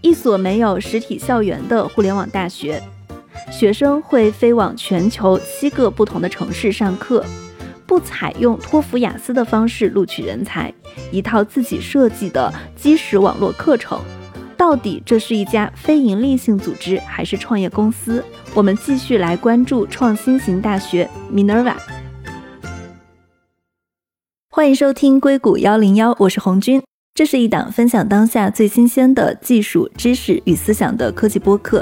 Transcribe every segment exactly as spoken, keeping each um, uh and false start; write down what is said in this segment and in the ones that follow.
一所没有实体校园的互联网大学。学生会飞往全球七个不同的城市上课，不采用托福雅思的方式录取人才，一套自己设计的基石网络课程。到底这是一家非营利性组织还是创业公司？我们继续来关注创新型大学 Minerva。 欢迎收听硅谷一零一，我是红军。这是一档分享当下最新鲜的技术知识与思想的科技播客。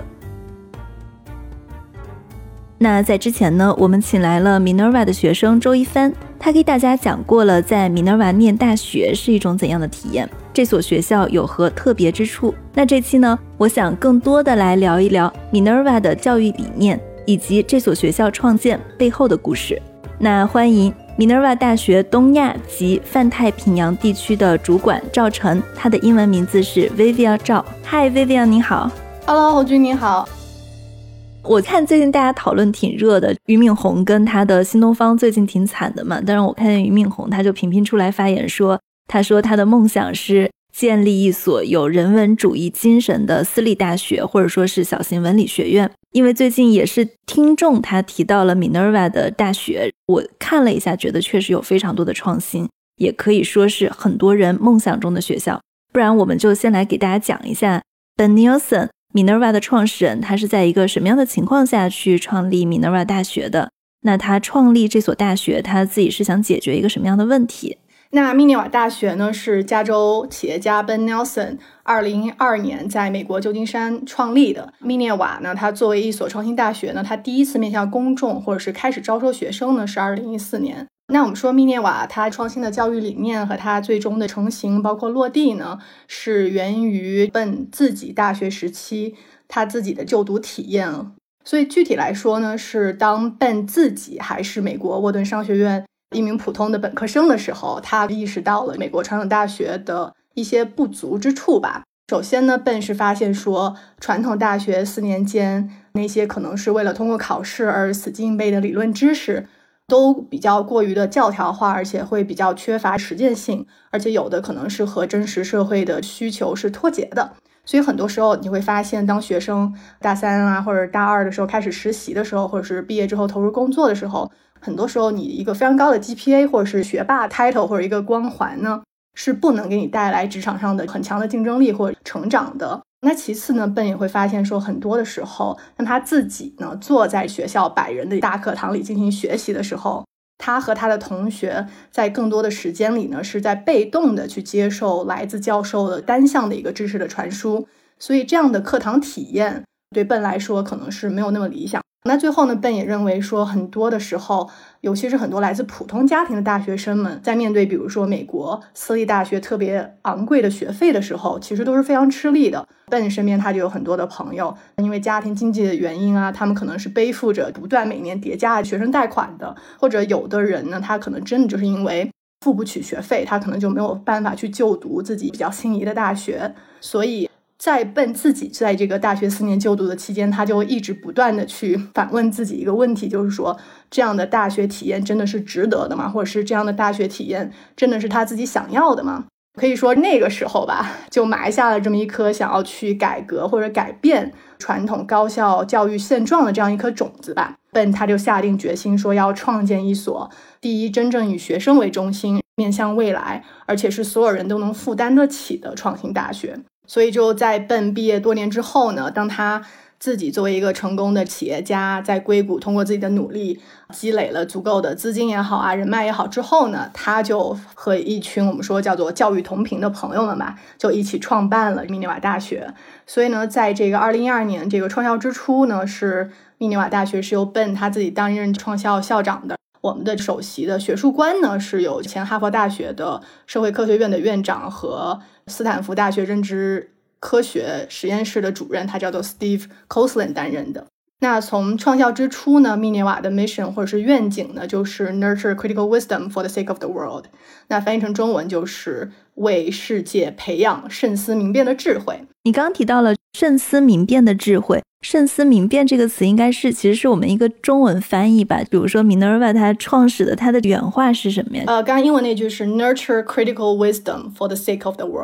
那在之前呢，我们请来了 Minerva 的学生周一帆，他给大家讲过了在 Minerva 念大学是一种怎样的体验，这所学校有何特别之处。那这期呢，我想更多的来聊一聊 Minerva 的教育理念以及这所学校创建背后的故事。那欢迎 Minerva 大学东亚及泛太平洋地区的主管赵晨，他的英文名字是 Vivian 赵。嗨 Vivian 你好。 Hello 侯军你好。 我看最近大家讨论挺热的，俞敏洪跟他的新东方最近挺惨的嘛，但是我看见俞敏洪他就频频出来发言说，他说他的梦想是建立一所有人文主义精神的私立大学，或者说是小型文理学院。因为最近也是听众他提到了 Minerva 的大学，我看了一下觉得确实有非常多的创新，也可以说是很多人梦想中的学校。不然我们就先来给大家讲一下 Ben Nielsen Minerva 的创始人，他是在一个什么样的情况下去创立 Minerva 大学的？那他创立这所大学，他自己是想解决一个什么样的问题？ 那密涅瓦大学呢，是加州企业家 Ben Nielsen 二零一二年在美国旧金山创立的。密涅瓦呢，它作为一所创新大学呢，它第一次面向公众或者是开始招收学生呢，是二零一四年。那我们说密涅瓦它创新的教育理念和它最终的成型包括落地呢，是源于Ben自己大学时期他自己的就读体验。所以具体来说呢，是当 Ben 自己还是美国沃顿商学院一名普通的本科生的时候，他意识到了美国传统大学的一些不足之处吧。首先呢， Ben 是发现说传统大学四年间那些可能是为了通过考试而死记硬背的理论知识都比较过于的教条化，而且会比较缺乏实践性，而且有的可能是和真实社会的需求是脱节的。所以很多时候你会发现，当学生大三啊或者大二的时候开始实习的时候，或者是毕业之后投入工作的时候，很多时候你一个非常高的 G P A 或者是学霸 title 或者一个光环呢，是不能给你带来职场上的很强的竞争力或者成长的。那其次呢， Ben 也会发现说，很多的时候当他自己呢坐在学校百人的大课堂里进行学习的时候，他和他的同学在更多的时间里呢，是在被动的去接受来自教授的单向的一个知识的传输。所以这样的课堂体验对 Ben 来说可能是没有那么理想。那最后呢， Ben 也认为说，很多的时候尤其是很多来自普通家庭的大学生们，在面对比如说美国私立大学特别昂贵的学费的时候，其实都是非常吃力的。 Ben 身边他就有很多的朋友，因为家庭经济的原因啊，他们可能是背负着不断每年叠加的学生贷款的，或者有的人呢，他可能真的就是因为付不起学费，他可能就没有办法去就读自己比较心仪的大学。所以在 Ben 自己在这个大学四年就读的期间，他就一直不断的去反问自己一个问题，就是说这样的大学体验真的是值得的吗？或者是这样的大学体验真的是他自己想要的吗？可以说那个时候吧，就埋下了这么一颗想要去改革或者改变传统高校教育现状的这样一颗种子吧。 Ben 他就下定决心说，要创建一所第一真正以学生为中心，面向未来，而且是所有人都能负担得起的创新大学。所以就在 Ben 毕业多年之后呢，当他自己作为一个成功的企业家，在硅谷通过自己的努力积累了足够的资金也好啊，人脉也好之后呢，他就和一群我们说叫做教育同频的朋友们吧，就一起创办了密涅瓦大学。所以呢，在这个二零一二年这个创校之初呢，是密涅瓦大学是由 Ben 他自己担任创校校长的。我们的首席的学术官呢，是由前哈佛大学的社会科学院的院长和斯坦福大学认知科学实验室的主任，他叫做 Steve Coslin 担任的。那从创校之初呢，密涅瓦的 mission 或者是愿景呢，就是 nurture critical wisdom for the sake of the world。 那翻译成中文就是为世界培养慎思明辨的智慧。 你刚刚提到了慎思明辨的智慧，慎思明辨这个词应该是其实是我们一个中文翻译吧，比如说 Minerva 它创始的它的原话是什么呀？ 呃，刚刚英文那句是 nurture critical wisdom for the sake of the world。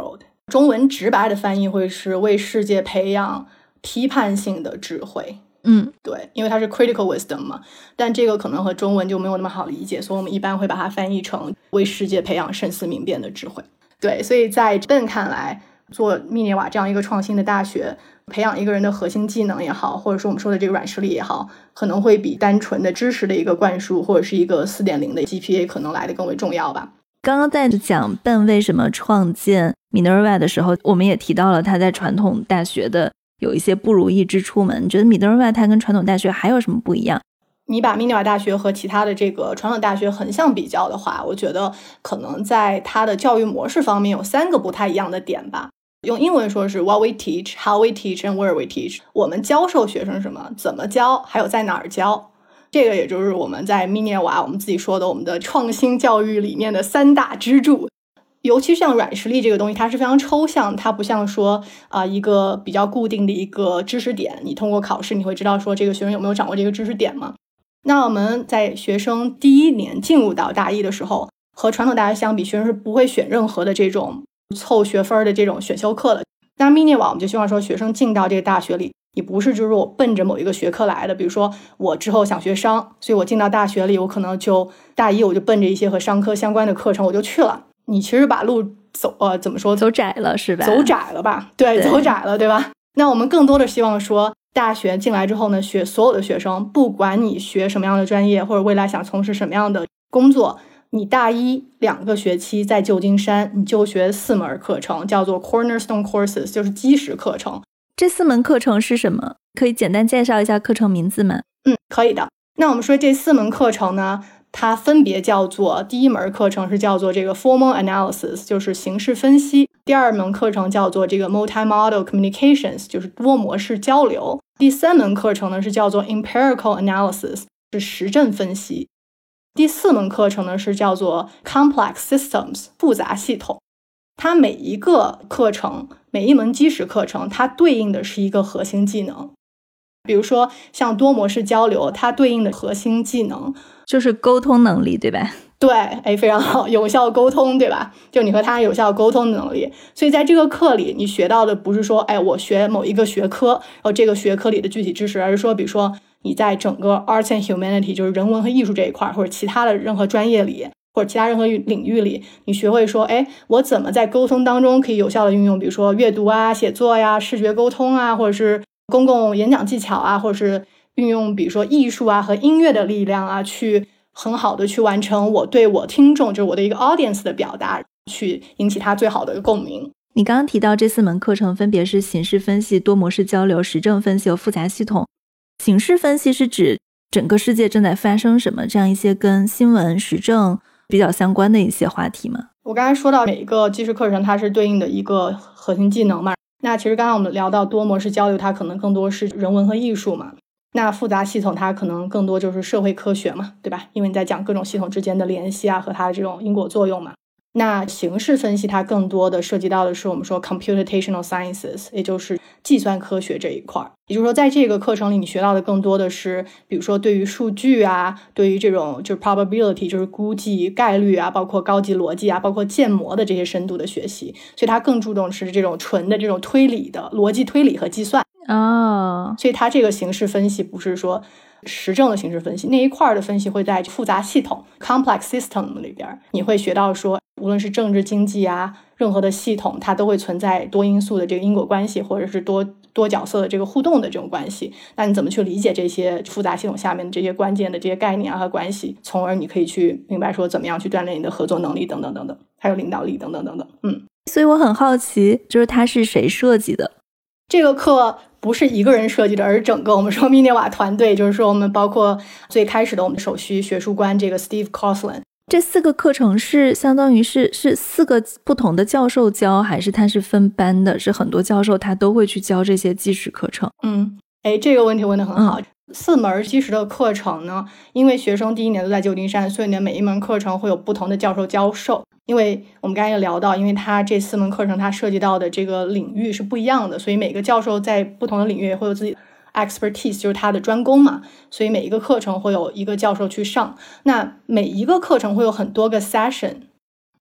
中文直白的翻译会是为世界培养批判性的智慧。 嗯， 对，因为它是 critical wisdom 嘛，但这个可能和中文就没有那么好理解，所以我们一般会把它翻译成为世界培养慎思明辨的智慧。对，所以在 Ben 看来，做密涅瓦这样一个创新的大学，培养一个人的核心技能也好，或者说我们说的这个软实力也好，可能会比单纯的知识的一个灌输或者是一个 四点零 的 G P A 可能来得更为重要吧。 刚刚在讲 Ben 为什么创建 Minerva 的时候，我们也提到了他在传统大学的有一些不如意之处嘛，你觉得 Minerva 它跟传统大学还有什么不一样？ 你把密涅瓦大学和其他的这个传统大学横向比较的话，我觉得可能在它的教育模式方面有三个不太一样的点吧。用英文说是 what we teach, how we teach and where we teach。 我们教授学生什么，怎么教，还有在哪儿教。这个也就是我们在密涅瓦我们自己说的我们的创新教育理念的三大支柱。尤其像软实力这个东西，它是非常抽象，它不像说啊、呃、一个比较固定的一个知识点，你通过考试你会知道说这个学生有没有掌握这个知识点嘛。那我们在学生第一年进入到大一的时候，和传统大学相比，学生是不会选任何的这种凑学分的这种选修课的。那密涅瓦我们就希望说学生进到这个大学里，你不是就是我奔着某一个学科来的，比如说我之后想学商，所以我进到大学里，我可能就大一我就奔着一些和商科相关的课程我就去了。你其实把路走呃怎么说走窄了是吧？ 走窄了吧， 对, 对走窄了对吧。那我们更多的希望说大学进来之后呢，学所有的学生，不管你学什么样的专业，或者未来想从事什么样的工作，你大一两个学期在旧金山你就学四门课程，叫做 cornerstone courses， 就是基石课程。 这四门课程是什么？可以简单介绍一下课程名字吗？ 嗯，可以的。那我们说这四门课程呢，它分别叫做，第一门课程是叫做这个 formal analysis， 就是形式分析。第二门课程叫做这个 multimodal communications， 就是多模式交流。第三门课程呢是叫做 empirical analysis， 是实证分析。第四门课程呢是叫做 complex systems， 复杂系统。它每一个课程，每一门基石课程，它对应的是一个核心技能。比如说像多模式交流，它对应的核心技能就是沟通能力，对吧？ 对，哎，非常好，有效沟通，对吧？就你和他有效沟通的能力。所以在这个课里，你学到的不是说，哎，我学某一个学科，然后这个学科里的具体知识，而是说，比如说你在整个 arts and humanity， 就是人文和艺术这一块，或者其他的任何专业里，或者其他任何领域里，你学会说，哎，我怎么在沟通当中可以有效的运用，比如说阅读啊、写作呀、视觉沟通啊，或者是公共演讲技巧啊，或者是运用比如说艺术啊和音乐的力量啊，去很好的去完成我对我听众，就是我的一个 audience 的表达，去引起他最好的一个共鸣。 你刚刚提到这四门课程分别是形式分析、多模式交流、实证分析和复杂系统。形式分析是指整个世界正在发生什么，这样一些跟新闻实证比较相关的一些话题吗？ 我刚才说到每一个基础课程它是对应的一个核心技能嘛，那其实刚刚我们聊到多模式交流，它可能更多是人文和艺术嘛，那复杂系统它可能更多就是社会科学嘛，对吧？因为你在讲各种系统之间的联系啊和它的这种因果作用嘛。那形式分析它更多的涉及到的是我们说 computational sciences， 也就是计算科学这一块。也就是说在这个课程里你学到的更多的是比如说对于数据啊，对于这种就是 probability 就是估计概率啊，包括高级逻辑啊，包括建模的这些深度的学习，所以它更注重是这种纯的这种推理的逻辑推理和计算哦， 所以它这个形式分析不是说实证的形式分析，那一块的分析会在复杂系统 complex system 里边，你会学到说无论是政治经济啊，任何的系统它都会存在多因素的这个因果关系，或者是多多角色的这个互动的这种关系。那你怎么去理解这些复杂系统下面的这些关键的这些概念啊和关系，从而你可以去明白说怎么样去锻炼你的合作能力等等等等，还有领导力等等等等。嗯， 所以我很好奇，就是它是谁设计的？ 这个课不是一个人设计的，而是整个我们说密涅瓦团队，就是说我们包括最开始的我们首席学术官这个 Steve Coughlin。 这四个课程是相当于是是四个不同的教授教，还是它是分班的？是很多教授他都会去教这些基石课程？ 嗯，哎，这个问题问得很好。嗯，四门基石的课程呢，因为学生第一年都在旧金山，所以呢每一门课程会有不同的教授教授。因为我们刚才也聊到，因为它这四门课程它涉及到的这个领域是不一样的，所以每个教授在不同的领域也会有自己 expertise， 就是他的专攻嘛，所以每一个课程会有一个教授去上。那每一个课程会有很多个 session，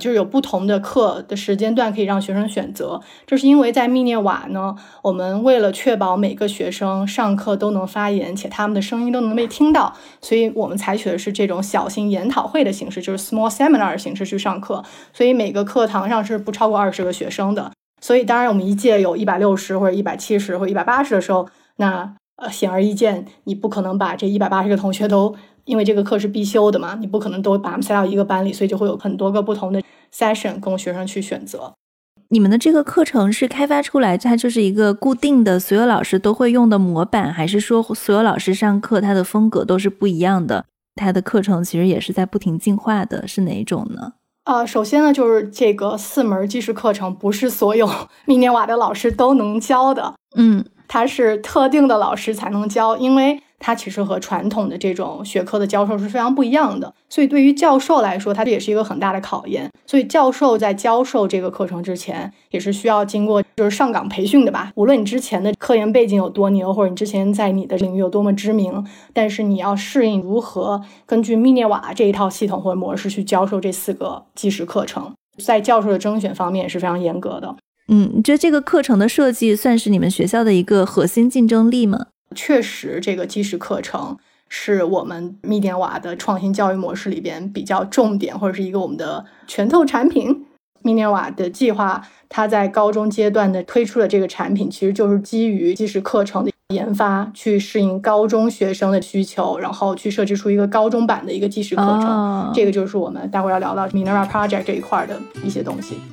就是有不同的课的时间段可以让学生选择。这是因为在密涅瓦呢，我们为了确保每个学生上课都能发言，且他们的声音都能被听到，所以我们采取的是这种小型研讨会的形式，就是 small seminar 的形式去上课。所以每个课堂上是不超过二十个学生的。所以当然我们一届有一百六十或者一百七十或者一百八十的时候，那呃显而易见，你不可能把这一百八十个同学都，因为这个课是必修的嘛，你不可能都把他们塞到一个班里，所以就会有很多个不同的 session 供学生去选择。 你们的这个课程是开发出来它就是一个固定的所有老师都会用的模板，还是说所有老师上课它的风格都是不一样的，它的课程其实也是在不停进化的，是哪一种呢？ 呃，首先呢，就是这个四门基石课程不是所有密涅瓦的老师都能教的， 嗯， 它是特定的老师才能教，因为它其实和传统的这种学科的教授是非常不一样的，所以对于教授来说，它这也是一个很大的考验。所以教授在教授这个课程之前，也是需要经过就是上岗培训的吧。无论你之前的科研背景有多牛，或者你之前在你的领域有多么知名，但是你要适应如何根据密涅瓦这一套系统或者模式去教授这四个基石课程，在教授的甄选方面也是非常严格的。 嗯，你觉得这个课程的设计算是你们学校的一个核心竞争力吗？ 确实，这个基石课程是我们密涅瓦的创新教育模式里边比较重点，或者是一个我们的拳头产品。密涅瓦的计划，它在高中阶段的推出的这个产品，其实就是基于基石课程的研发，去适应高中学生的需求，然后去设计出一个高中版的一个基石课程。哦、这个就是我们待会儿要聊到 Minerva Project 这一块的一些东西。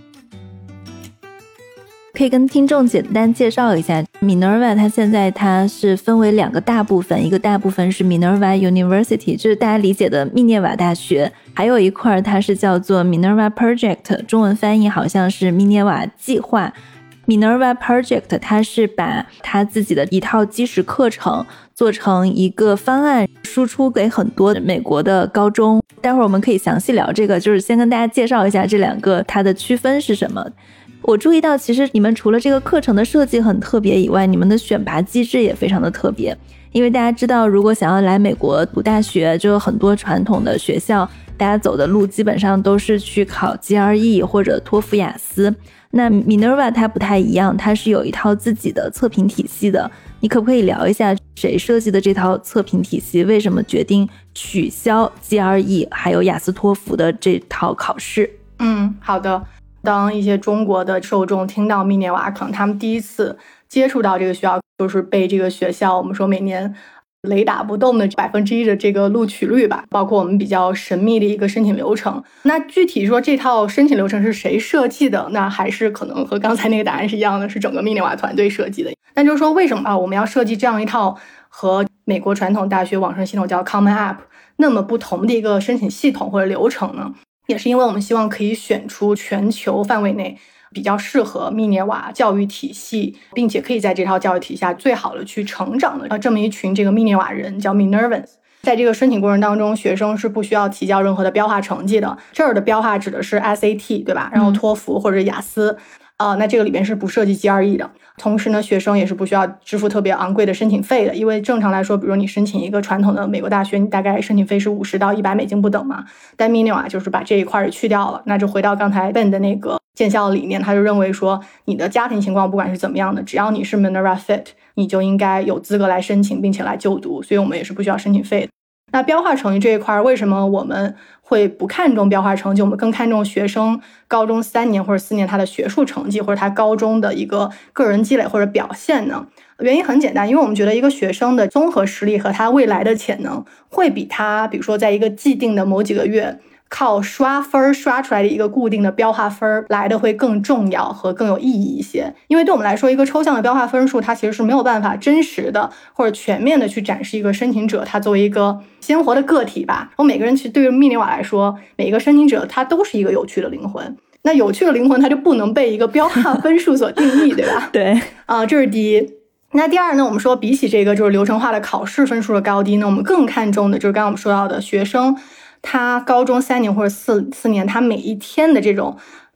可以跟听众简单介绍一下 Minerva， 它现在它是分为两个大部分，一个大部分是 Minerva University， 就是大家理解的密涅瓦大学，还有一块它是叫做 Minerva Project， 中文翻译好像是密涅瓦计划。Minerva Project 它是把它自己的一套基石课程做成一个方案，输出给很多美国的高中。待会儿我们可以详细聊这个，就是先跟大家介绍一下这两个它的区分是什么。我注意到其实你们除了这个课程的设计很特别以外，你们的选拔机制也非常的特别。因为大家知道如果想要来美国读大学，就有很多传统的学校大家走的路基本上都是去考 G R E 或者托福雅思，那 Minerva 它不太一样，它是有一套自己的测评体系的。你可不可以聊一下谁设计的这套测评体系，为什么决定取消 G R E 还有雅思托福的这套考试？ 嗯，好的。当一些中国的受众听到密涅瓦，可能他们第一次接触到这个学校，就是被这个学校我们说每年雷打不动的百分之一的这个录取率吧，包括我们比较神秘的一个申请流程。那具体说这套申请流程是谁设计的，那还是可能和刚才那个答案是一样的，是整个密涅瓦团队设计的。那就是说为什么啊我们要设计这样一套和美国传统大学网申系统叫 Common App 那么不同的一个申请系统或者流程呢？也是因为我们希望可以选出全球范围内比较适合密涅瓦教育体系，并且可以在这套教育体系下最好的去成长的这么一群这个密涅瓦人，叫 Minervans。在这个申请过程当中，学生是不需要提交任何的标化成绩的，这儿的标化指的是 S A T 对吧？然后托福或者雅思。呃，那这个里边是不涉及 G R E 的。同时呢，学生也是不需要支付特别昂贵的申请费的，因为正常来说，比如你申请一个传统的美国大学，你大概申请费是五十到一百美金不等嘛。但密涅瓦就是把这一块儿去掉了，那就回到刚才 Ben 的那个建校的理念，他就认为说，你的家庭情况不管是怎么样的，只要你是 Minerva Fit， 你就应该有资格来申请，并且来就读，所以我们也是不需要申请费的。那标化成绩这一块，为什么我们会不看重标化成绩，我们更看重学生高中三年或者四年他的学术成绩，或者他高中的一个个人积累或者表现呢？原因很简单，因为我们觉得一个学生的综合实力和他未来的潜能会比他比如说在一个既定的某几个月靠刷分刷出来的一个固定的标化分来的会更重要和更有意义一些。因为对我们来说，一个抽象的标化分数它其实是没有办法真实的或者全面的去展示一个申请者他作为一个鲜活的个体吧。我每个人其实对于密涅瓦来说，每一个申请者他都是一个有趣的灵魂，那有趣的灵魂它就不能被一个标化分数所定义对吧？ 对啊、呃，这是第一。那第二呢，我们说比起这个就是流程化的考试分数的高低呢，我们更看重的就是刚刚我们说到的学生他高中三年或者四四年他每一天的这种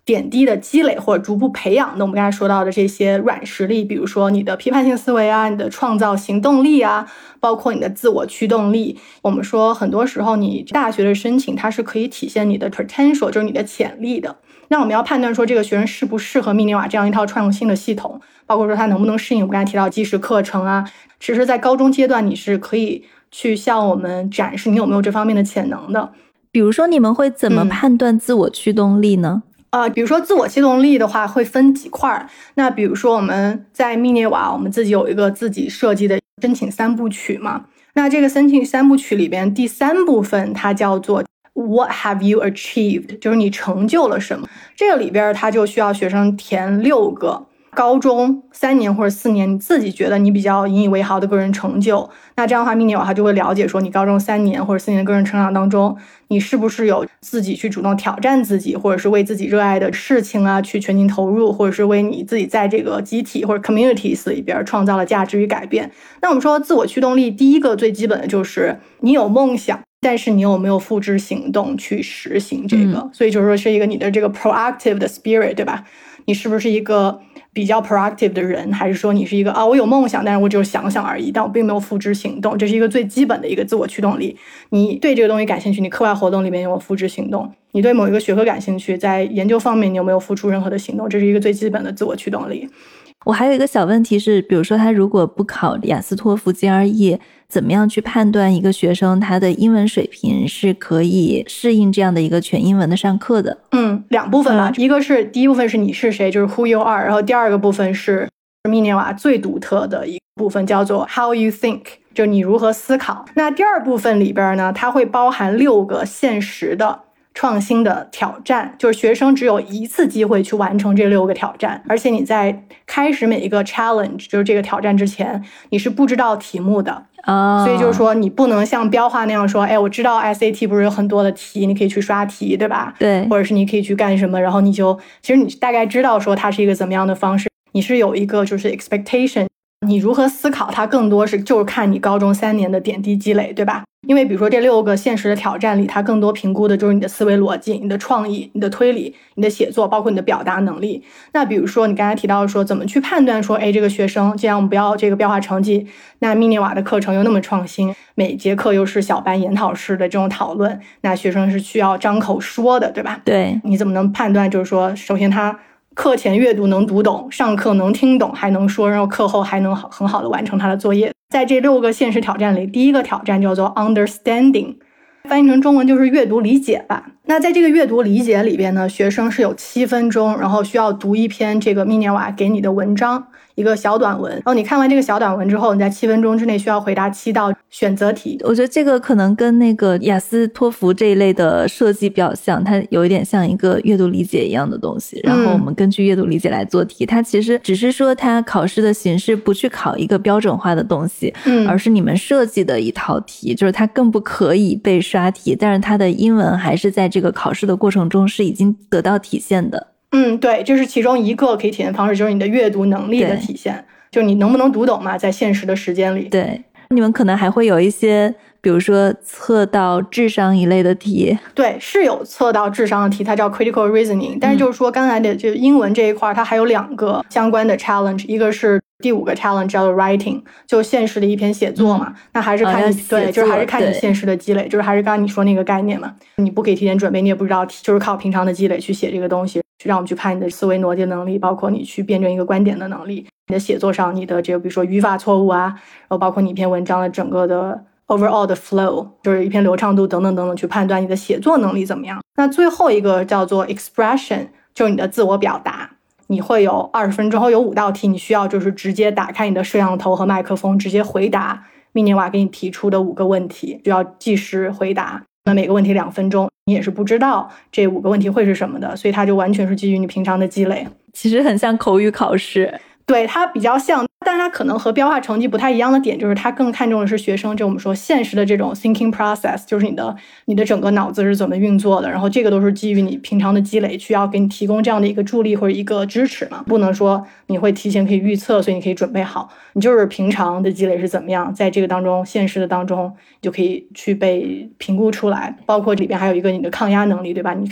点滴的积累或者逐步培养的我们刚才说到的这些软实力，比如说你的批判性思维啊，你的创造行动力啊，包括你的自我驱动力。我们说很多时候你大学的申请它是可以体现你的 potential， 就是你的潜力的。那我们要判断说这个学生适不适合密涅瓦这样一套创新的系统，包括说他能不能适应我们刚才提到基石课程啊。其实在高中阶段你是可以去向我们展示你有没有这方面的潜能的。 比如说你们会怎么判断自我驱动力呢？ 嗯、呃，比如说自我驱动力的话会分几块。那比如说我们在密涅瓦我们自己有一个自己设计的申请三部曲嘛，那这个申请三部曲里边第三部分它叫做What have you achieved？ 就是你成就了什么。这个里边它就需要学生填六个高中三年或者四年你自己觉得你比较引以为豪的个人成就。那这样的话密涅瓦它就会了解说你高中三年或者四年的个人成长当中，你是不是有自己去主动挑战自己，或者是为自己热爱的事情啊去全情投入，或者是为你自己在这个集体或者 communities 里边创造了价值与改变。那我们说自我驱动力第一个最基本的就是你有梦想，但是你有没有付之行动去实行这个、嗯、所以就是说是一个你的这个 proactive 的 spirit， 对吧？你是不是一个比较 proactive 的人，还是说你是一个啊我有梦想但是我只有想想而已，但我并没有付之行动。这是一个最基本的一个自我驱动力。你对这个东西感兴趣，你课外活动里面有没有付之行动？你对某一个学科感兴趣，在研究方面你有没有付出任何的行动？这是一个最基本的自我驱动力。 我还有一个小问题是，比如说他如果不考雅思托福 G R E， 怎么样去判断一个学生他的英文水平是可以适应这样的一个全英文的上课的？ 嗯，两部分吧、嗯、一个是第一部分是你是谁，就是 who you are， 然后第二个部分是密涅瓦最独特的一部分，叫做 how you think， 就是你如何思考。那第二部分里边呢，它会包含六个现实的创新的挑战，就是学生只有一次机会去完成这六个挑战，而且你在开始每一个 challenge 就是这个挑战之前你是不知道题目的、oh. 所以就是说你不能像标化那样说，哎，我知道 S A T 不是有很多的题你可以去刷题，对吧？ 对， 或者是你可以去干什么，然后你就其实你大概知道说它是一个怎么样的方式，你是有一个就是 expectation， 你如何思考它更多是就是看你高中三年的点滴积累，对吧？因为比如说这六个现实的挑战里，它更多评估的就是你的思维逻辑、你的创意、你的推理、你的写作，包括你的表达能力。那比如说你刚才提到说怎么去判断说，哎，这个学生既然我们不要这个标化成绩，那密涅瓦的课程又那么创新，每节课又是小班研讨式的这种讨论，那学生是需要张口说的，对吧？ 对， 你怎么能判断就是说首先他课前阅读能读懂，上课能听懂还能说，然后课后还能很好的完成他的作业。在这六个现实挑战里，第一个挑战叫做 understanding， 翻译成中文就是阅读理解吧。那在这个阅读理解里边呢，学生是有七分钟，然后需要读一篇这个密涅瓦给你的文章，一个小短文，然后你看完这个小短文之后，你在七分钟之内需要回答七道选择题。 我觉得这个可能跟那个雅思托福这一类的设计比较像，它有一点像一个阅读理解一样的东西，然后我们根据阅读理解来做题、嗯、它其实只是说它考试的形式不去考一个标准化的东西、嗯、而是你们设计的一套题，就是它更不可以被刷题，但是它的英文还是在这个考试的过程中是已经得到体现的。 嗯，对，这是其中一个可以体现方式，就是你的阅读能力的体现，就是你能不能读懂嘛，在现实的时间里。 对，你们可能还会有一些比如说测到智商一类的题。 对，是有测到智商的题，它叫 critical reasoning， 但是就是说刚才的这英文这一块它还有两个相关的 challenge， 一个是第五个 challenge 叫做 writing， 就现实的一篇写作嘛、嗯、那还是看你、哦、对，就是还是看你现实的积累，就是还是刚才你说那个概念嘛，你不可以提前准备，你也不知道，就是靠平常的积累去写这个东西，去让我们去看你的思维逻辑能力，包括你去辩证一个观点的能力，你的写作上你的这个比如说语法错误啊，然后包括你一篇文章的整个的 overall 的 flow， 就是一篇流畅度等等等等，去判断你的写作能力怎么样。那最后一个叫做 expression， 就是你的自我表达，你会有二十分钟后有五道题，你需要就是直接打开你的摄像头和麦克风，直接回答密涅瓦给你提出的五个问题，就要计时回答，那每个问题两分钟，你也是不知道这五个问题会是什么的，所以它就完全是基于你平常的积累， 其实很像口语考试。 对，它比较像，但是它可能和标化成绩不太一样的点，就是它更看重的是学生这我们说现实的这种 thinking process， 就是你的你的整个脑子是怎么运作的，然后这个都是基于你平常的积累，需要给你提供这样的一个助力或者一个支持嘛，不能说你会提前可以预测，所以你可以准备好，你就是平常的积累是怎么样，在这个当中现实的当中就可以去被评估出来，包括里边还有一个你的抗压能力，对吧？你看到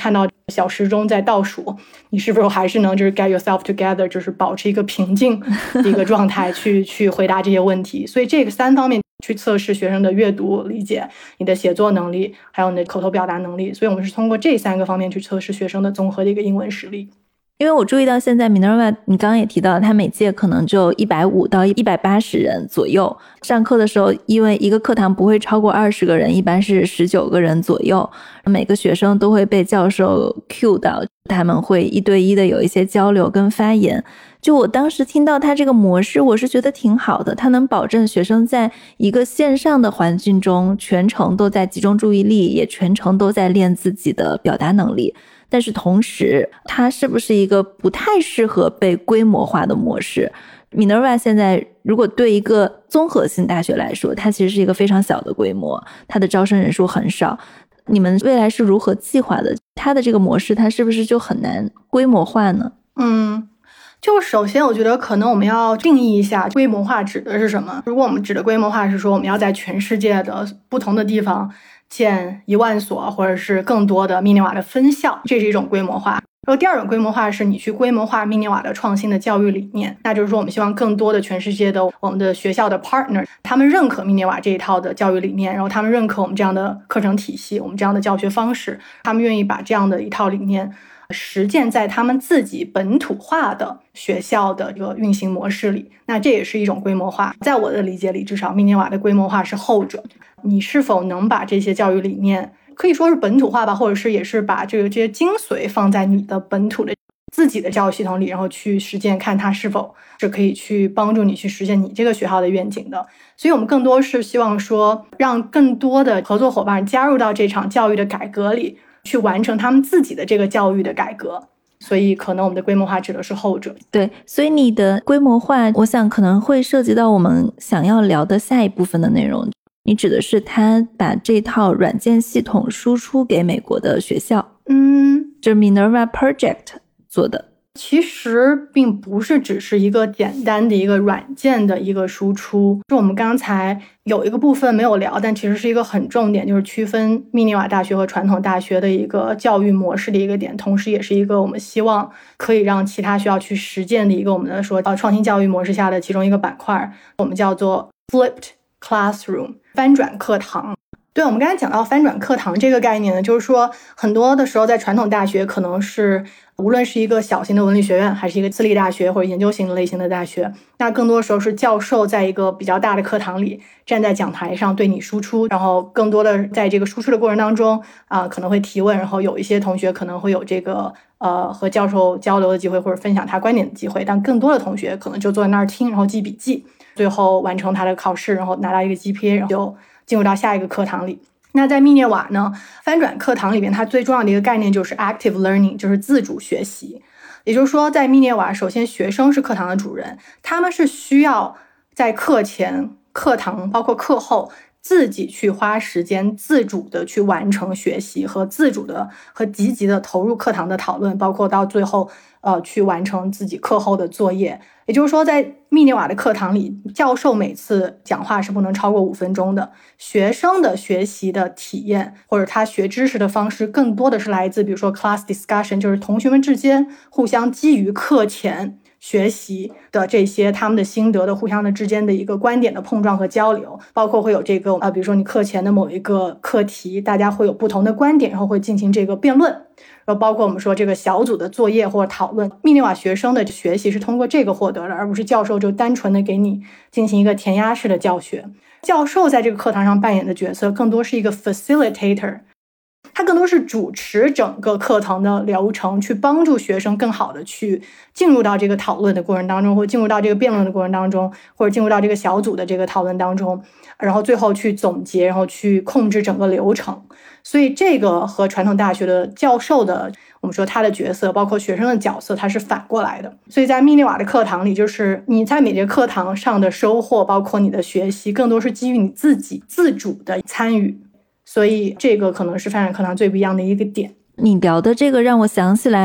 小时钟在倒数，你是不是还是能就是 get yourself together， 就是保持一个平静的一个状态去去回答这些问题。所以这个三方面去测试学生的阅读理解、你的写作能力还有你的口头表达能力，所以我们是通过这三个方面去测试学生的综合的一个英文实力。 因为我注意到现在 Minerva 你刚刚也提到他每届可能就一百五到一百八十人左右，上课的时候因为一个课堂不会超过二十个人，一般是十九个人左右，每个学生都会被教授 cue 到，他们会一对一的有一些交流跟发言。就我当时听到他这个模式我是觉得挺好的，他能保证学生在一个线上的环境中全程都在集中注意力，也全程都在练自己的表达能力，但是同时它是不是一个不太适合被规模化的模式。 Minerva 现在如果对一个综合性大学来说，它其实是一个非常小的规模，它的招生人数很少，你们未来是如何计划的？它的这个模式它是不是就很难规模化呢？ 嗯，就首先我觉得可能我们要定义一下规模化指的是什么。如果我们指的规模化是说我们要在全世界的不同的地方建一万所或者是更多的密涅瓦的分校，这是一种规模化。然后第二种规模化是你去规模化密涅瓦的创新的教育理念，那就是说我们希望更多的全世界的我们的学校的 partner 他们认可密涅瓦这一套的教育理念，然后他们认可我们这样的课程体系，我们这样的教学方式，他们愿意把这样的一套理念实践在他们自己本土化的学校的一个运行模式里，那这也是一种规模化。在我的理解里，至少密涅瓦的规模化是后者。你是否能把这些教育理念可以说是本土化吧，或者是也是把这个这些精髓放在你的本土的自己的教育系统里，然后去实践，看它是否是可以去帮助你去实现你这个学校的愿景的。所以我们更多是希望说让更多的合作伙伴加入到这场教育的改革里，去完成他们自己的这个教育的改革。所以可能我们的规模化指的是后者。 对，所以你的规模化我想可能会涉及到我们想要聊的下一部分的内容。你指的是他把这套软件系统输出给美国的学校， 嗯， 就是 Minerva Project 做的。 其实并不是只是一个简单的一个软件的一个输出，就我们刚才有一个部分没有聊，但其实是一个很重点，就是区分密涅瓦大学和传统大学的一个教育模式的一个点，同时也是一个我们希望可以让其他学校去实践的一个我们的说呃创新教育模式下的其中一个板块，我们叫做 Flipped Classroom 翻转课堂。对，我们刚才讲到翻转课堂这个概念呢，就是说很多的时候在传统大学可能是无论是一个小型的文理学院还是一个私立大学或者研究型类型的大学，那更多时候是教授在一个比较大的课堂里站在讲台上对你输出，然后更多的在这个输出的过程当中啊、呃，可能会提问，然后有一些同学可能会有这个呃和教授交流的机会或者分享他观点的机会，但更多的同学可能就坐在那儿听，然后记笔记，最后完成他的考试，然后拿到一个 G P A， 然后就进入到下一个课堂里。那在密涅瓦呢，翻转课堂里面它最重要的一个概念就是 active learning， 就是自主学习。也就是说在密涅瓦，首先学生是课堂的主人，他们是需要在课前、课堂包括课后自己去花时间自主的去完成学习和自主的和积极的投入课堂的讨论，包括到最后呃去完成自己课后的作业。也就是说在密涅瓦的课堂里，教授每次讲话是不能超过五分钟的，学生的学习的体验或者他学知识的方式更多的是来自比如说 class discussion， 就是同学们之间互相基于课前学习的这些他们的心得的互相的之间的一个观点的碰撞和交流，包括会有这个啊，比如说你课前的某一个课题，大家会有不同的观点，然后会进行这个辩论，然后包括我们说这个小组的作业或者讨论。密涅瓦学生的学习是通过这个获得的，而不是教授就单纯的给你进行一个填鸭式的教学。教授在这个课堂上扮演的角色更多是一个 facilitator，它更多是主持整个课堂的流程，去帮助学生更好的去进入到这个讨论的过程当中，或进入到这个辩论的过程当中，或者进入到这个小组的这个讨论当中，然后最后去总结，然后去控制整个流程。所以这个和传统大学的教授的我们说他的角色包括学生的角色它是反过来的。所以在密涅瓦的课堂里，就是你在每节课堂上的收获包括你的学习更多是基于你自己自主的参与，所以这个可能是翻转课堂最不一样的一个点。 你聊的这个让我想起来，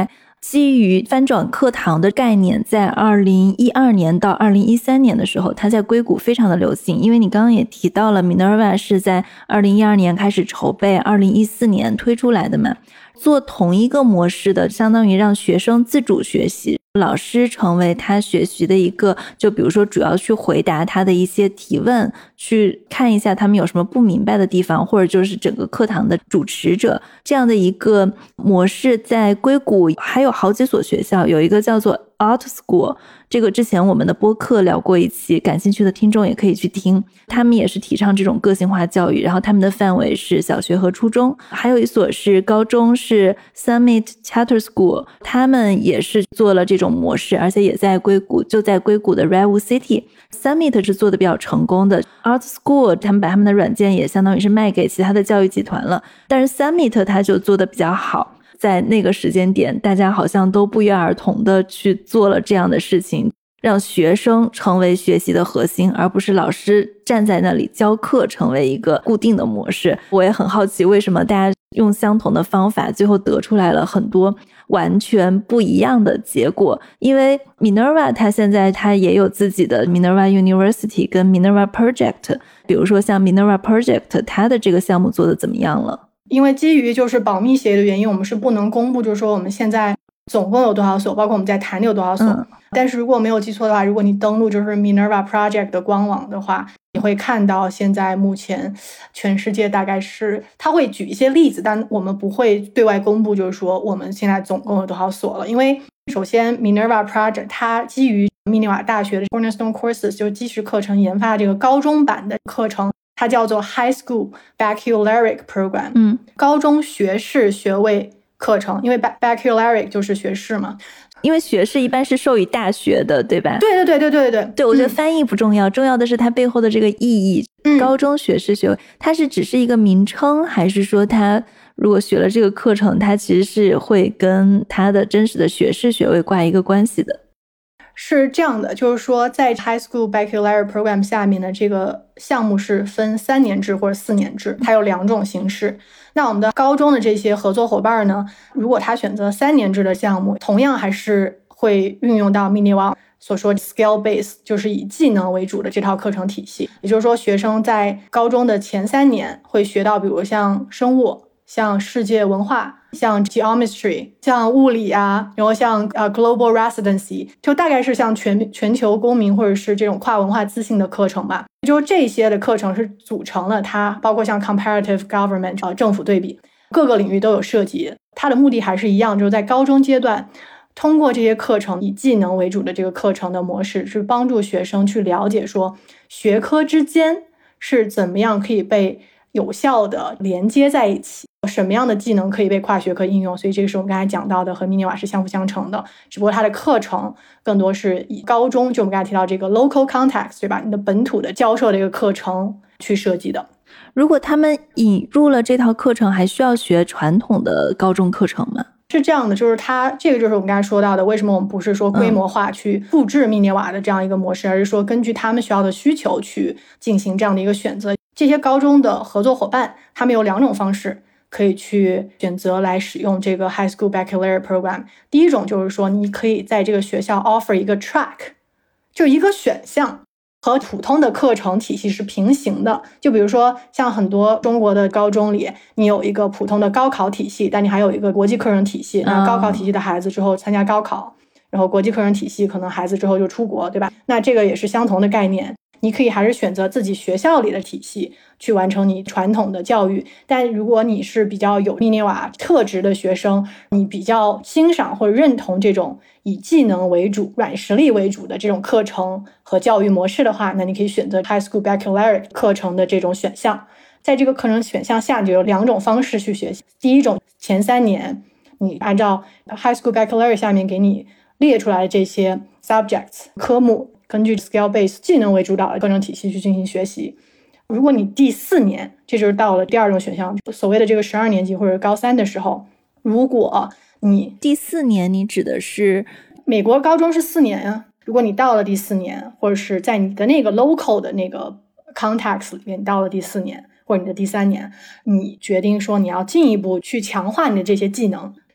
基于翻转课堂的概念，在二零一二年到二零一三年的时候，它在硅谷非常的流行。因为你刚刚也提到了 Minerva 是在二零一二年开始筹备，二零一四年推出来的嘛。做同一个模式的，相当于让学生自主学习，老师成为他学习的一个，就比如说主要去回答他的一些提问，去看一下他们有什么不明白的地方，或者就是整个课堂的主持者，这样的一个模式在硅谷还有好几所学校，有一个叫做 Art School， 这个之前我们的播客聊过一期，感兴趣的听众也可以去听，他们也是提倡这种个性化教育，然后他们的范围是小学和初中，还有一所是高中，是 Summit Charter School， 他们也是做了这种模式，而且也在硅谷，就在硅谷的 Redwood City。 Summit 是做的比较成功的， Art School 他们把他们的软件也相当于是卖给其他的教育集团了，但是 Summit 他就做的比较好，在那个时间点大家好像都不约而同的去做了这样的事情，让学生成为学习的核心，而不是老师站在那里教课成为一个固定的模式。我也很好奇为什么大家用相同的方法最后得出来了很多完全不一样的结果。因为 Minerva 它现在它也有自己的 Minerva University 跟 Minerva Project， 比如说像 Minerva Project 它的这个项目做的怎么样了？ 因为基于就是保密协议的原因，我们是不能公布就是说我们现在总共有多少所，包括我们在谈的有多少所、嗯、但是如果没有记错的话，如果你登录就是 Minerva Project 的官网的话，你会看到现在目前全世界大概是，他会举一些例子，但我们不会对外公布就是说我们现在总共有多少所了。因为首先 Minerva Project 它基于密涅瓦大学的 Cornerstone Courses 就是基石课程研发这个高中版的课程，它叫做 High School Baccalaureate Program， 嗯， 高中学士学位课程，因为 Baccalaureate 就是学士嘛， 因为学士一般是授予大学的，对吧？ 对对对对对对对，我觉得翻译不重要、嗯、重要的是它背后的这个意义、嗯、高中学士学位它是只是一个名称，还是说它如果学了这个课程，它其实是会跟它的真实的学士学位挂一个关系的？ 是这样的，就是说在 High School Baccalaureate Program 下面的这个项目是分三年制或者四年制，它有两种形式。那我们的高中的这些合作伙伴呢，如果他选择三年制的项目，同样还是会运用到密涅瓦所说 Skill Base， 就是以技能为主的这套课程体系。也就是说学生在高中的前三年会学到比如像生物，像世界文化，像 geometry， 像物理啊，然后像、uh, global residency， 就大概是像全全球公民或者是这种跨文化自信的课程吧。就这些的课程是组成了它，包括像 comparative government、呃、政府对比，各个领域都有涉及。它的目的还是一样，就是在高中阶段通过这些课程，以技能为主的这个课程的模式，是帮助学生去了解说学科之间是怎么样可以被有效的连接在一起，什么样的技能可以被跨学科应用。所以这个是我们刚才讲到的和密涅瓦是相辅相成的，只不过它的课程更多是以高中，就我们刚才提到这个 local context， 对吧，你的本土的教授的一个课程去设计的。 如果他们引入了这套课程，还需要学传统的高中课程吗？ 是这样的，就是它这个就是我们刚才说到的，为什么我们不是说规模化去复制密涅瓦的这样一个模式、嗯、而是说根据他们学校的需求去进行这样的一个选择。这些高中的合作伙伴他们有两种方式可以去选择来使用这个 High School Baccalaureate Program。 第一种就是说你可以在这个学校 offer 一个 track， 就一个选项和普通的课程体系是平行的。就比如说像很多中国的高中里，你有一个普通的高考体系，但你还有一个国际课程体系，那高考体系的孩子之后参加高考，然后国际课程体系可能孩子之后就出国，对吧？那这个也是相同的概念，你可以还是选择自己学校里的体系去完成你传统的教育。但如果你是比较有密涅瓦特质的学生，你比较欣赏或者认同这种以技能为主、软实力为主的这种课程和教育模式的话，那你可以选择 High School Baccalaureate 课程的这种选项。在这个课程选项下，就有两种方式去学习。第一种，前三年你按照 High School Baccalaureate 下面给你列出来的这些 subjects 科目，根据 skill base 技能为主导的课程体系去进行学习。如果你第四年，这就是到了第二种选项，所谓的这个十二年级或者高三的时候，如果你第四年，你指的是美国高中是四年啊。如果你到了第四年，或者是在你的那个 local 的那个 context 里面到了第四年或者你的第三年，你决定说你要进一步去强化你的这些技能，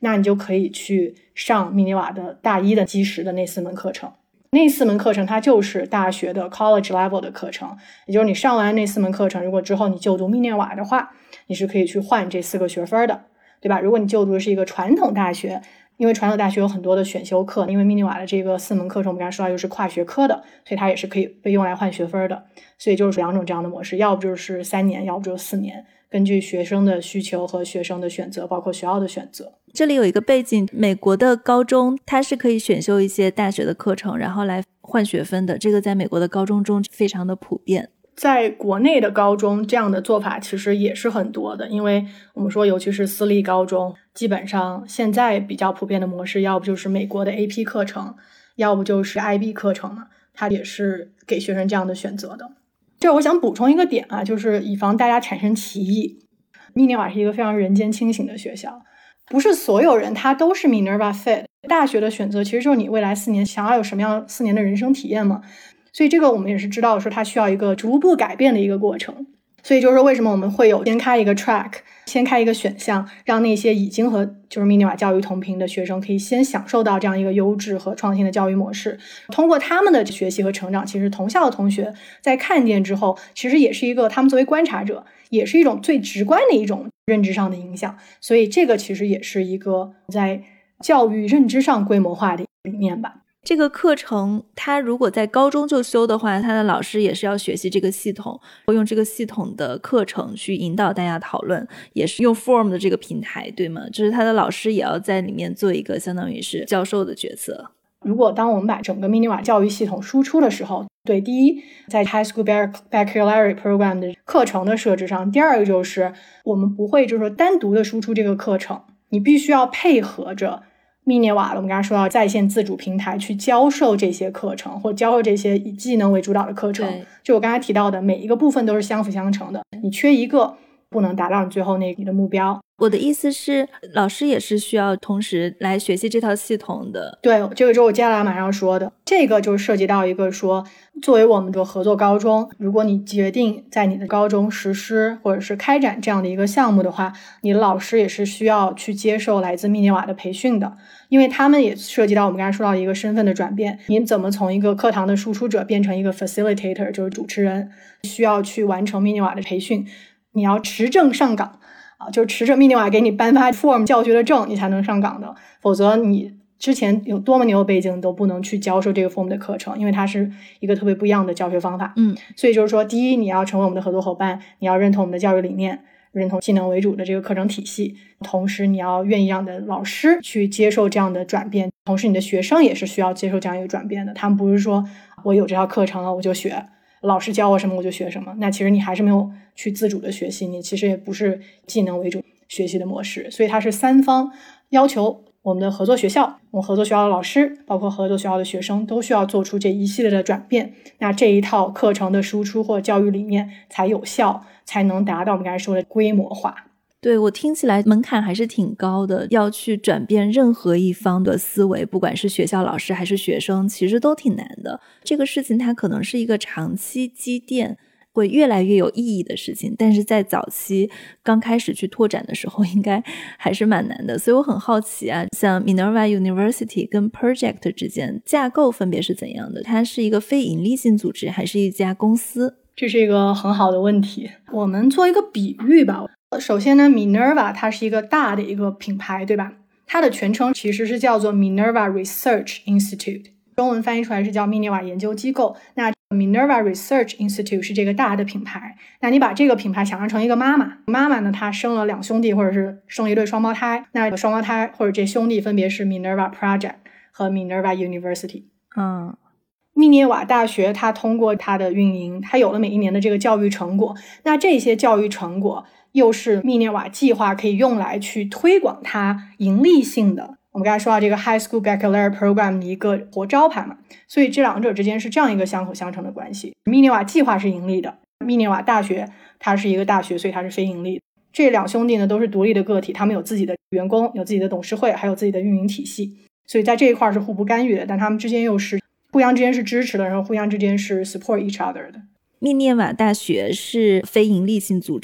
那你就可以去上密涅瓦的大一的基石的那四门课程。那四门课程它就是大学的 college level 的课程，也就是你上完那四门课程，如果之后你就读密涅瓦的话，你是可以去换这四个学分的，对吧？如果你就读的是一个传统大学，因为传统大学有很多的选修课，因为密涅瓦的这个四门课程我们刚才说到又是跨学科的，所以它也是可以被用来换学分的。所以就是两种这样的模式，要不就是三年，要不就是四年，根据学生的需求和学生的选择，包括学校的选择。 这里有一个背景，美国的高中它是可以选修一些大学的课程，然后来换学分的，这个在美国的高中中非常的普遍。 在国内的高中这样的做法其实也是很多的，因为我们说尤其是私立高中，基本上现在比较普遍的模式，要不就是美国的 A P 课程，要不就是 I B 课程嘛，它也是给学生这样的选择的。这我想补充一个点啊，就是以防大家产生歧义，密涅瓦是一个非常人间清醒的学校，不是所有人他都是 Minerva Fit。 大学的选择其实就是你未来四年想要有什么样四年的人生体验嘛，所以这个我们也是知道说它需要一个逐步改变的一个过程。所以就是为什么我们会有先开一个 track， 先开一个选项，让那些已经和就是密涅瓦教育同频的学生可以先享受到这样一个优质和创新的教育模式。通过他们的学习和成长，其实同校的同学在看见之后，其实也是一个他们作为观察者，也是一种最直观的一种认知上的影响。所以这个其实也是一个在教育认知上规模化的理念吧。 这个课程他如果在高中就修的话，他的老师也是要学习这个系统，用这个系统的课程去引导大家讨论，也是用 Forum 的这个平台，对吗？就是他的老师也要在里面做一个相当于是教授的角色。 如果当我们把整个密涅瓦教育系统输出的时候，对，第一，在 High School Baccalaureate Program 的课程的设置上，第二个就是我们不会就是说单独的输出这个课程，你必须要配合着密涅瓦的我们刚才说到在线自主平台去教授这些课程，或教授这些以技能为主导的课程。就我刚才提到的，每一个部分都是相辅相成的，你缺一个不能达到你最后那你的目标。 我的意思是老师也是需要同时来学习这套系统的。 对，这个就是我接下来马上要说的，这个就涉及到一个说，作为我们的合作高中，如果你决定在你的高中实施或者是开展这样的一个项目的话，你的老师也是需要去接受来自密涅瓦的培训的，因为他们也涉及到我们刚才说到一个身份的转变，你怎么从一个课堂的输出者变成一个 facilitator， 就是主持人，需要去完成密涅瓦的培训，你要持证上岗啊，就是持着密涅瓦给你颁发 form 教学的证，你才能上岗的，否则你之前有多么牛的背景都不能去教授这个 form 的课程，因为它是一个特别不一样的教学方法。 嗯， 所以就是说，第一，你要成为我们的合作伙伴，你要认同我们的教育理念，认同技能为主的这个课程体系，同时你要愿意让你的老师去接受这样的转变，同时你的学生也是需要接受这样一个转变的，他们不是说我有这套课程了我就学，老师教我什么我就学什么，那其实你还是没有去自主的学习，你其实也不是技能为主学习的模式。所以它是三方要求我们的合作学校，我们合作学校的老师，包括合作学校的学生，都需要做出这一系列的转变，那这一套课程的输出或教育理念才有效，才能达到我们刚才说的规模化。 对，我听起来门槛还是挺高的，要去转变任何一方的思维，不管是学校老师还是学生，其实都挺难的。这个事情它可能是一个长期积淀，会越来越有意义的事情，但是在早期刚开始去拓展的时候应该还是蛮难的。所以我很好奇啊，像 Minerva University 跟 Project 之间架构分别是怎样的？它是一个非盈利性组织还是一家公司？ 这是一个很好的问题，我们做一个比喻吧。首先呢 Minerva 它是一个大的一个品牌，对吧？它的全称其实是叫做 Minerva Research Institute， 中文翻译出来是叫密涅瓦研究机构。那 Minerva Research Institute 是这个大的品牌，那你把这个品牌想象成一个妈妈，妈妈呢她生了两兄弟或者是生了一对双胞胎，那双胞胎或者这兄弟分别是 Minerva Project 和 Minerva University。 嗯， 密涅瓦大学它通过它的运营，它有了每一年的这个教育成果，那这些教育成果又是密涅瓦计划可以用来去推广它盈利性的，我们刚才说到这个 High School Baccalaureate Program 的一个活招牌嘛，所以这两者之间是这样一个相辅相成的关系。密涅瓦计划是盈利的，密涅瓦大学它是一个大学，所以它是非盈利的。这两兄弟呢都是独立的个体，他们有自己的员工，有自己的董事会，还有自己的运营体系，所以在这一块是互不干预的，但他们之间又是互相之间是支持的，然后互相之间是 support each other 的。 密涅瓦大学是非盈利性组织，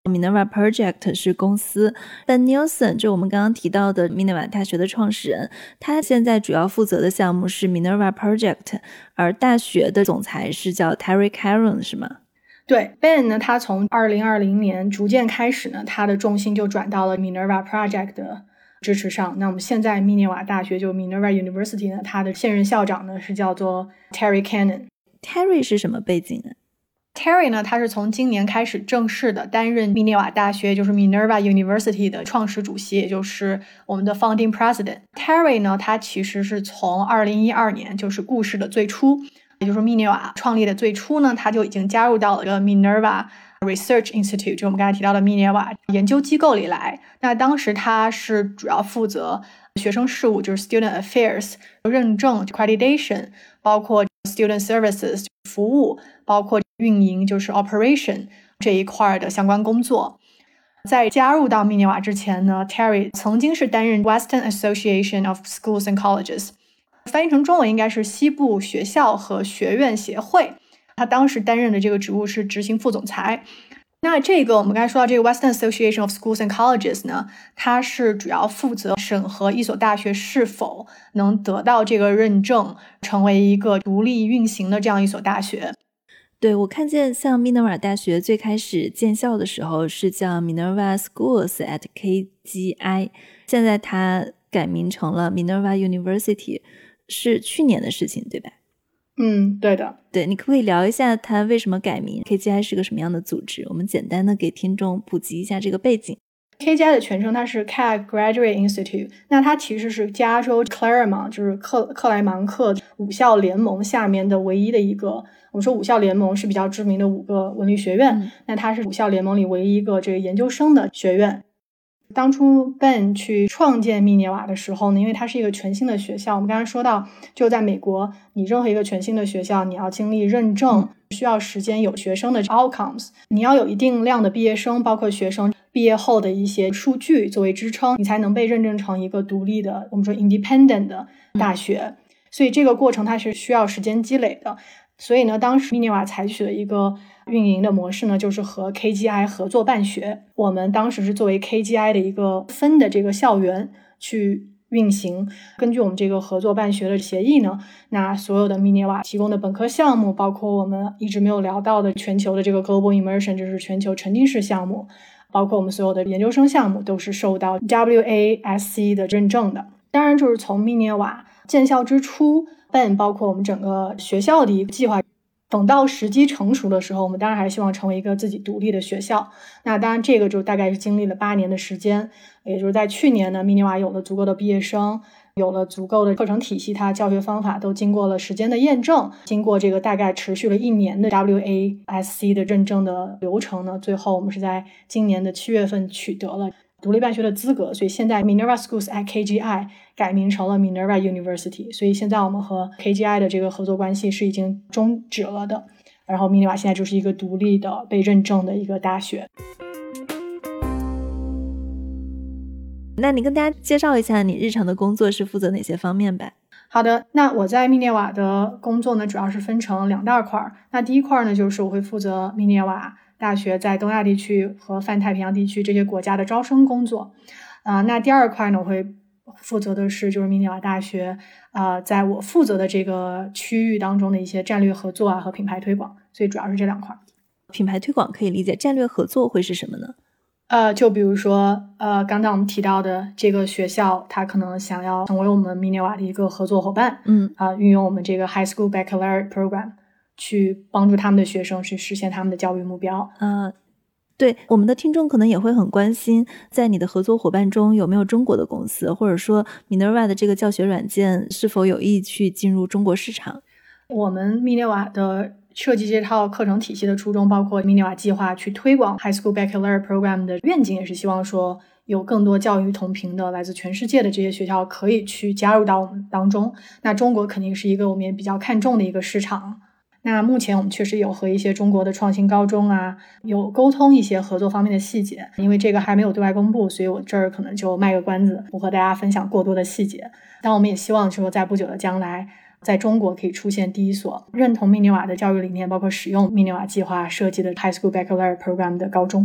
Minerva Project 是公司， Ben Nielsen 就我们刚刚提到的密涅瓦大学的创始人，他现在主要负责的项目是 Minerva Project， 而大学的总裁是叫 Terry Caron 是吗？ 对 Ben 呢，他从二零二零年逐渐开始呢，他的重心就转到了 Minerva Project 的支持上。那我们现在密涅瓦大学就 Minerva University 呢，他的现任校长呢是叫做 Terry Caron。 Terry 是什么背景呢？ Terry 呢，他是从今年开始正式的担任密涅瓦大学，就是 Minerva University 的创始主席，也就是我们的 Founding President。 Terry 呢，他其实是从二零一二年，就是故事的最初，也就是密涅瓦创立的最初呢，他就已经加入到了这个 Minerva Research Institute， 就我们刚才提到的密涅瓦研究机构里来。那当时他是主要负责学生事务，就是 Student Affairs 认证 Accreditation， 包括 Student Services 服务，包括运营，就是 Operation 这一块的相关工作。在加入到密涅瓦之前呢， Terry 曾经是担任 Western Association of Schools and Colleges， 翻译成中文应该是西部学校和学院协会，他当时担任的这个职务是执行副总裁。那这个我们刚才说到这个 Western Association of Schools and Colleges 呢，它是主要负责审核一所大学是否能得到这个认证，成为一个独立运行的这样一所大学。 对，我看见像密涅瓦大学最开始建校的时候是叫 Minerva Schools at K G I， 现在它改名成了 Minerva University， 是去年的事情对吧？ 嗯，对的。 对，你可不可以聊一下它为什么改名？ K G I 是个什么样的组织？我们简单的给听众普及一下这个背景。 K G I 的全称它是 C A D Graduate Institute， 那它其实是加州 Claremont， 就是克克莱芒克五校联盟下面的唯一的一个，我们说五校联盟是比较知名的五个文理学院，嗯、那它是五校联盟里唯一一个这个研究生的学院。当初 Ben 去创建密涅瓦的时候呢，因为它是一个全新的学校，我们刚才说到就在美国，你任何一个全新的学校你要经历认证、嗯、需要时间，有学生的 outcomes， 你要有一定量的毕业生，包括学生毕业后的一些数据作为支撑，你才能被认证成一个独立的，我们说 independent 的大学、嗯、所以这个过程它是需要时间积累的。所以呢，当时密涅瓦采取了一个运营的模式呢，就是和 K G I 合作办学。我们当时是作为 K G I 的一个分的这个校园去运行。根据我们这个合作办学的协议呢，那所有的密涅瓦提供的本科项目，包括我们一直没有聊到的全球的这个 Global Immersion， 就是全球沉浸式项目，包括我们所有的研究生项目，都是受到 W A S C 的认证的。当然就是从密涅瓦建校之初Ben 包括我们整个学校的一个计划，等到时机成熟的时候，我们当然还是希望成为一个自己独立的学校。那当然这个就大概是经历了八年的时间，也就是在去年呢，密涅瓦有了足够的毕业生，有了足够的课程体系，它教学方法都经过了时间的验证，经过这个大概持续了一年的 W A S C 的认证的流程呢，最后我们是在今年的七月份取得了独立办学的资格，所以现在 Minerva Schools at K G I 改名成了 Minerva University， 所以现在我们和 K G I 的这个合作关系是已经终止了的，然后密涅瓦现在就是一个独立的被认证的一个大学。 那你跟大家介绍一下你日常的工作是负责哪些方面吧？ 好的，那我在密涅瓦的工作呢，主要是分成两大块。那第一块呢，就是我会负责密涅瓦大学在东亚地区和泛太平洋地区这些国家的招生工作。啊、呃，那第二块呢，我会负责的是就是密涅瓦大学啊、呃，在我负责的这个区域当中的一些战略合作啊和品牌推广，所以主要是这两块。 品牌推广可以理解，战略合作会是什么呢？ 呃，就比如说，呃，刚刚我们提到的这个学校，它可能想要成为我们密涅瓦的一个合作伙伴， 嗯， 啊、呃，运用我们这个 High School Baccalaureate Program 去帮助他们的学生去实现他们的教育目标。 呃，对，我们的听众可能也会很关心，在你的合作伙伴中有没有中国的公司，或者说 Minerva 的这个教学软件是否有意去进入中国市场？ 我们密涅瓦的设计这套课程体系的初衷，包括密涅瓦计划去推广 High School Baccalaureate Program 的愿景，也是希望说有更多教育同频的来自全世界的这些学校可以去加入到我们当中。那中国肯定是一个我们也比较看重的一个市场。那目前我们确实有和一些中国的创新高中啊有沟通一些合作方面的细节，因为这个还没有对外公布，所以我这儿可能就卖个关子，不和大家分享过多的细节。但我们也希望说在不久的将来，在中国可以出现第一所认同密涅瓦的教育理念，包括使用密涅瓦计划设计的 High School Baccalaureate Program 的高中。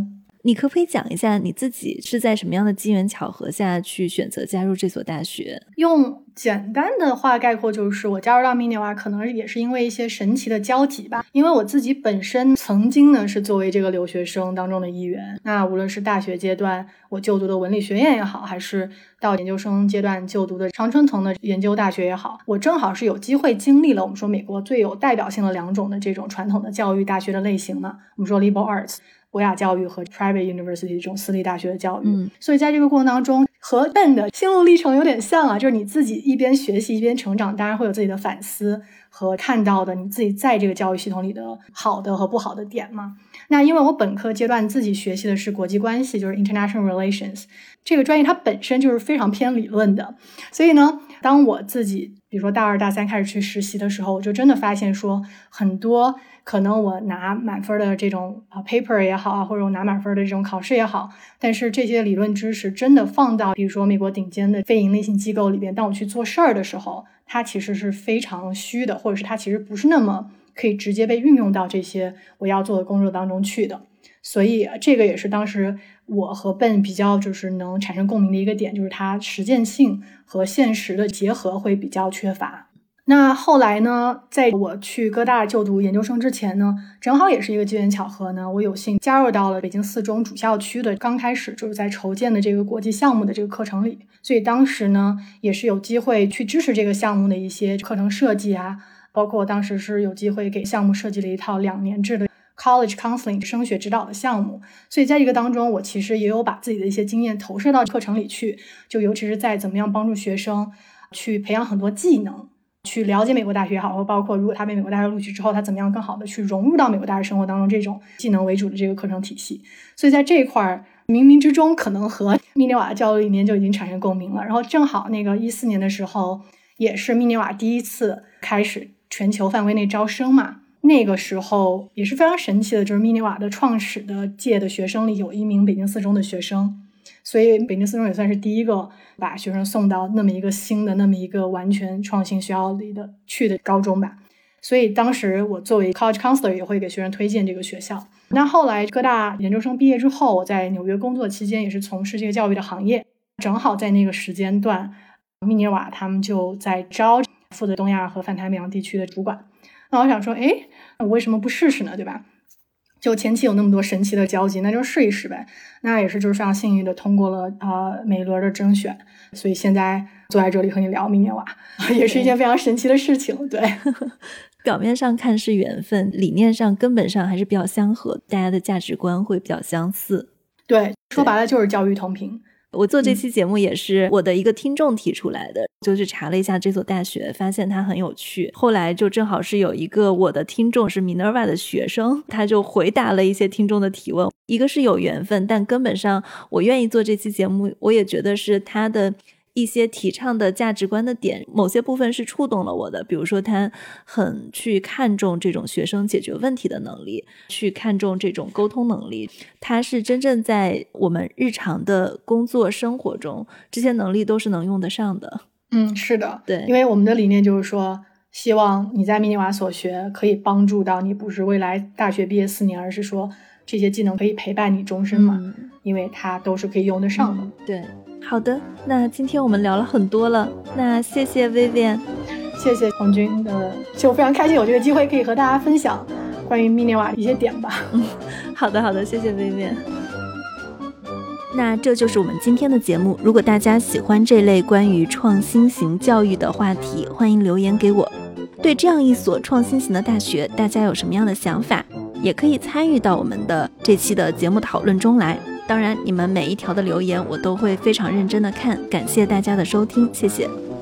你可不可以讲一下你自己是在什么样的机缘巧合下去选择加入这所大学？ 用简单的话概括，就是我加入到密涅瓦可能也是因为一些神奇的交集吧。因为我自己本身曾经呢是作为这个留学生当中的一员，那无论是大学阶段我就读的文理学院也好，还是到研究生阶段就读的常春藤的研究大学也好，我正好是有机会经历了我们说美国最有代表性的两种的这种传统的教育大学的类型嘛，我们说 liberal arts博雅教育和 private university 这种私立大学的教育、嗯、所以在这个过程当中和 Ben 的心路历程有点像啊，就是你自己一边学习一边成长，当然会有自己的反思和看到的你自己在这个教育系统里的好的和不好的点嘛。那因为我本科阶段自己学习的是国际关系，就是 international relations 这个专业，它本身就是非常偏理论的，所以呢当我自己比如说大二大三开始去实习的时候，我就真的发现说很多可能我拿满分的这种 paper 也好啊，或者我拿满分的这种考试也好，但是这些理论知识真的放到比如说美国顶尖的非营利性机构里边，当我去做事儿的时候，它其实是非常虚的，或者是它其实不是那么可以直接被运用到这些我要做的工作当中去的。所以这个也是当时我和 Ben 比较就是能产生共鸣的一个点，就是它实践性和现实的结合会比较缺乏。那后来呢，在我去哥大就读研究生之前呢，正好也是一个机缘巧合呢，我有幸加入到了北京四中主校区的刚开始就是在筹建的这个国际项目的这个课程里，所以当时呢也是有机会去支持这个项目的一些课程设计啊，包括我当时是有机会给项目设计了一套两年制的 college counseling 升学指导的项目，所以在这个当中我其实也有把自己的一些经验投射到课程里去，就尤其是在怎么样帮助学生去培养很多技能，去了解美国大学也好，或包括如果他被美国大学录取之后他怎么样更好的去融入到美国大学生活当中这种技能为主的这个课程体系。所以在这一块冥冥之中可能和密涅瓦的教育理念就已经产生共鸣了。然后正好那个一四年的时候也是密涅瓦第一次开始全球范围内招生嘛，那个时候也是非常神奇的，就是密涅瓦的创始的届的学生里有一名北京四中的学生，所以北京四中也算是第一个把学生送到那么一个新的那么一个完全创新学校里的去的高中吧。所以当时我作为 college counselor 也会给学生推荐这个学校。那后来哥大研究生毕业之后，我在纽约工作期间也是从事这个教育的行业，正好在那个时间段密涅瓦他们就在招负责东亚和泛太平洋地区的主管。那我想说诶我为什么不试试呢，对吧？就前期有那么多神奇的交集，那就试一试呗。那也是就是非常幸运的通过了呃每一轮的甄选，所以现在坐在这里和你聊密涅瓦也是一件非常神奇的事情。对， 表面上看是缘分，理念上根本上还是比较相合，大家的价值观会比较相似。 对，说白了就是教育同频。 我做这期节目也是我的一个听众提出来的、嗯、就去查了一下这所大学，发现它很有趣。后来就正好是有一个我的听众是 Minerva 的学生，他就回答了一些听众的提问。一个是有缘分，但根本上我愿意做这期节目，我也觉得是他的一些提倡的价值观的点某些部分是触动了我的。比如说他很去看重这种学生解决问题的能力，去看重这种沟通能力，他是真正在我们日常的工作生活中这些能力都是能用得上的。 嗯，是的， 对， 因为我们的理念就是说希望你在密涅瓦所学可以帮助到你，不是未来大学毕业四年，而是说这些技能可以陪伴你终身嘛、嗯、因为它都是可以用得上的、嗯、 对。好的，那今天我们聊了很多了，那谢谢 Vivian。 谢谢黄军的，就非常开心有这个机会可以和大家分享关于密涅瓦一些点吧。 嗯，好的好的，谢谢 Vivian。 那这就是我们今天的节目，如果大家喜欢这类关于创新型教育的话题，欢迎留言给我。对这样一所创新型的大学，大家有什么样的想法，也可以参与到我们的这期的节目讨论中来。当然你们每一条的留言我都会非常认真的看，感谢大家的收听，谢谢。